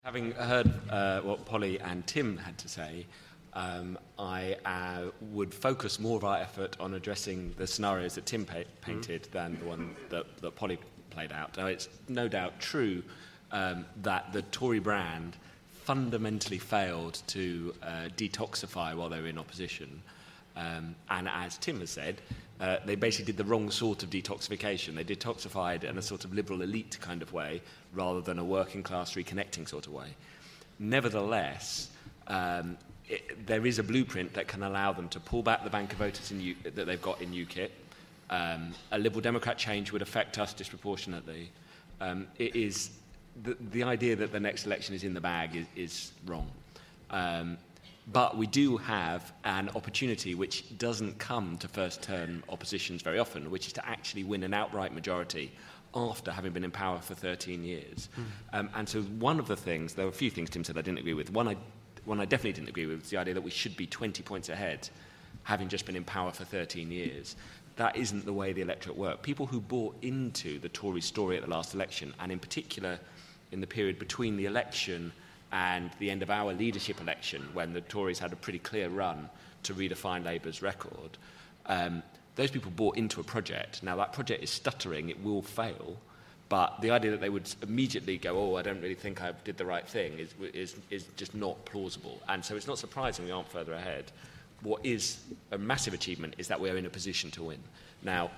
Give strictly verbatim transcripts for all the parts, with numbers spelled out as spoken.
Having heard uh, what Polly and Tim had to say, um, I uh, would focus more of our effort on addressing the scenarios that Tim pa- painted mm. than the one that, that Polly played out. Now, it's no doubt true um, that the Tory brand fundamentally failed to uh, detoxify while they were in opposition. Um, and as Tim has said, uh, they basically did the wrong sort of detoxification. They detoxified in a sort of liberal elite kind of way rather than a working class reconnecting sort of way. Nevertheless, um, it, there is a blueprint that can allow them to pull back the bank of voters in U- that they've got in UKIP. Um, a Liberal Democrat change would affect us disproportionately. Um, it is the, the idea that the next election is in the bag is, is wrong. Um, But we do have an opportunity which doesn't come to first-term oppositions very often, which is to actually win an outright majority after having been in power for thirteen years. Mm. Um, and so one of the things, there were a few things Tim said I didn't agree with. One I, one I definitely didn't agree with was the idea that we should be twenty points ahead, having just been in power for thirteen years. That isn't the way the electorate worked. People who bought into the Tory story at the last election, and in particular in the period between the election and the end of our leadership election, when the Tories had a pretty clear run to redefine Labour's record, um, those people bought into a project. Now, that project is stuttering, it will fail, but the idea that they would immediately go, oh, I don't really think I did the right thing, is, is, is just not plausible. And so it's not surprising we aren't further ahead. What is a massive achievement is that we're in a position to win. Now,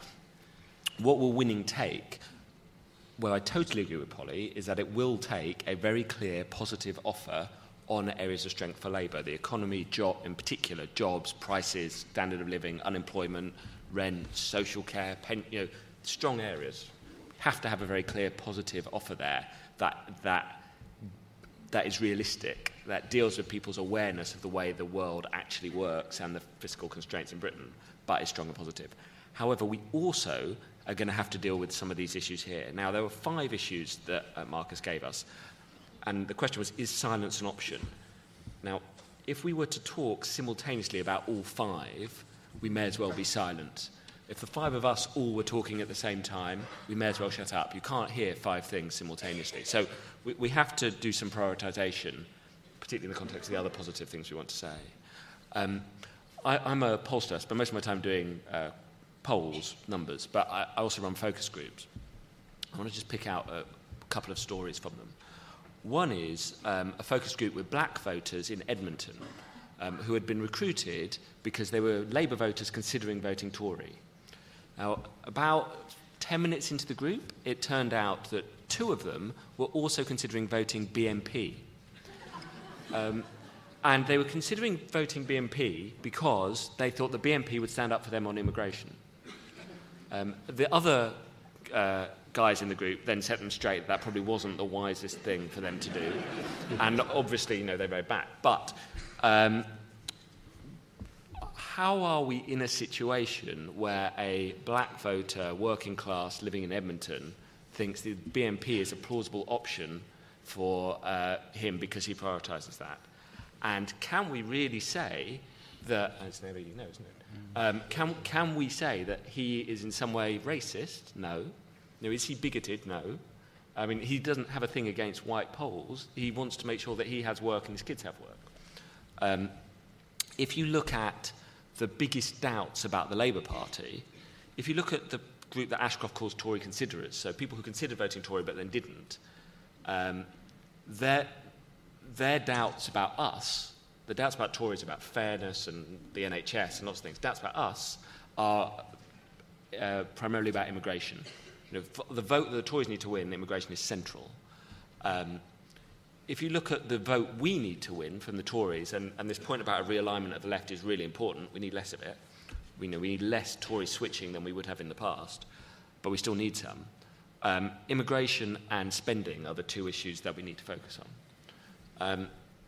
what will winning take? Well, I totally agree with Polly, is that it will take a very clear, positive offer on areas of strength for Labour. The economy, job, in particular, jobs, prices, standard of living, unemployment, rent, social care, pen, you know, strong areas. Have to have a very clear, positive offer there that that that is realistic, that deals with people's awareness of the way the world actually works and the fiscal constraints in Britain, but is strong and positive. However, we also are going to have to deal with some of these issues here. Now, there were five issues that uh, Marcus gave us, and the question was, is silence an option? Now, if we were to talk simultaneously about all five, we may as well be silent. If the five of us all were talking at the same time, we may as well shut up. You can't hear five things simultaneously. So we, we have to do some prioritisation, particularly in the context of the other positive things we want to say. Um, I, I'm a pollster, I spend most of my time doing uh, polls, numbers, but I, I also run focus groups. I want to just pick out a couple of stories from them. One is um, a focus group with black voters in Edmonton um, who had been recruited because they were Labour voters considering voting Tory. Now, about ten minutes into the group, it turned out that two of them were also considering voting B N P. Um, and they were considering voting B N P because they thought the B N P would stand up for them on immigration. Um, the other uh, guys in the group then set them straight that, that probably wasn't the wisest thing for them to do. And obviously, you know, they voted back. But um, how are we in a situation where a black voter, working class, living in Edmonton, thinks the B N P is a plausible option for uh, him because he prioritises that? And can we really say that, and it's never you know, isn't it? Um, can, can we say that he is in some way racist? No. No. Is he bigoted? No. I mean, he doesn't have a thing against white Poles. He wants to make sure that he has work and his kids have work. Um, if you look at the biggest doubts about the Labour Party, if you look at the group that Ashcroft calls Tory considerers, so people who considered voting Tory but then didn't, um, their, their doubts about us, the doubts about Tories about fairness and the N H S and lots of things, doubts about us are uh, primarily about immigration. You know, the vote that the Tories need to win, immigration is central. Um, if you look at the vote we need to win from the Tories, and, and this point about a realignment of the left is really important, we need less of it. We know we need less Tory switching than we would have in the past, but we still need some. Um, immigration and spending are the two issues that we need to focus on. Um,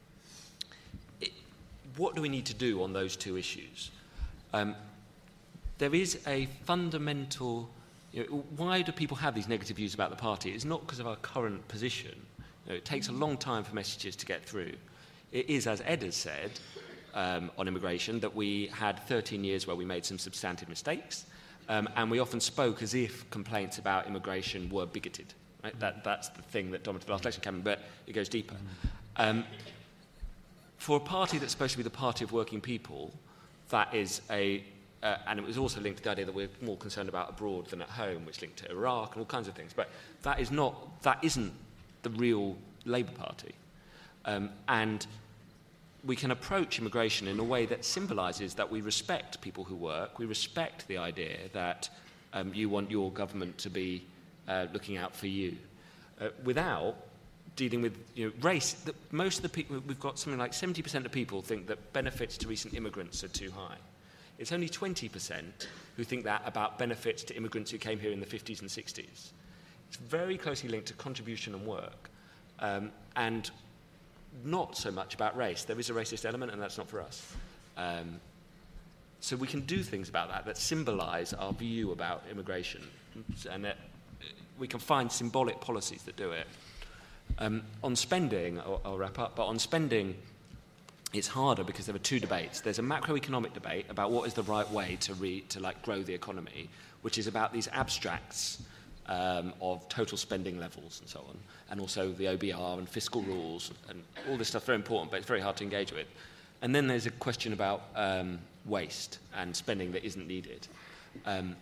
What do we need to do on those two issues? Um, there is a fundamental... You know, why do people have these negative views about the party? It's not because of our current position. You know, it takes a long time for messages to get through. It is, as Ed has said, um, on immigration, that we had thirteen years where we made some substantive mistakes, um, and we often spoke as if complaints about immigration were bigoted. Right? That, that's the thing that dominated the last election campaign, but it goes deeper. Um, for a party that's supposed to be the party of working people, that is a... Uh, and it was also linked to the idea that we're more concerned about abroad than at home, which linked to Iraq and all kinds of things. But that is not, that isn't the real Labour Party. Um, and we can approach immigration in a way that symbolises that we respect people who work, we respect the idea that um, you want your government to be uh, looking out for you, uh, without dealing with you know, race. The, most of the people, we've got something like seventy percent of people think that benefits to recent immigrants are too high. It's only twenty percent who think that about benefits to immigrants who came here in the fifties and sixties. It's very closely linked to contribution and work, um, and not so much about race. There is a racist element, and that's not for us. Um, so we can do things about that that symbolise our view about immigration, and that we can find symbolic policies that do it. Um, on spending, I'll, I'll wrap up, but on spending, it's harder because there are two debates. There's a macroeconomic debate about what is the right way to re, to like grow the economy, which is about these abstracts um, of total spending levels and so on, and also the O B R and fiscal rules and all this stuff. Very important, but it's very hard to engage with. And then there's a question about um, waste and spending that isn't needed. Um,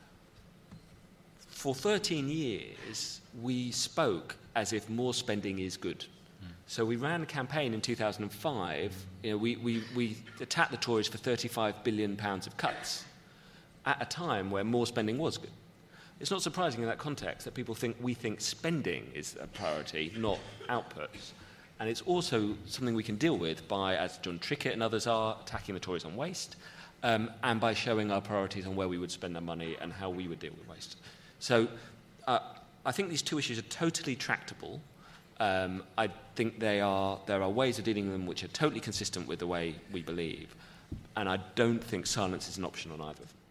for thirteen years, we spoke as if more spending is good. So we ran a campaign in two thousand five. You know, we, we, we attacked the Tories for thirty-five billion pounds of cuts at a time where more spending was good. It's not surprising in that context that people think we think spending is a priority, not outputs. And it's also something we can deal with by, as John Trickett and others are, attacking the Tories on waste, um, and by showing our priorities on where we would spend our money and how we would deal with waste. So uh, I think these two issues are totally tractable. Um, I think they are, there are ways of dealing with them which are totally consistent with the way we believe, and I don't think silence is an option on either of them.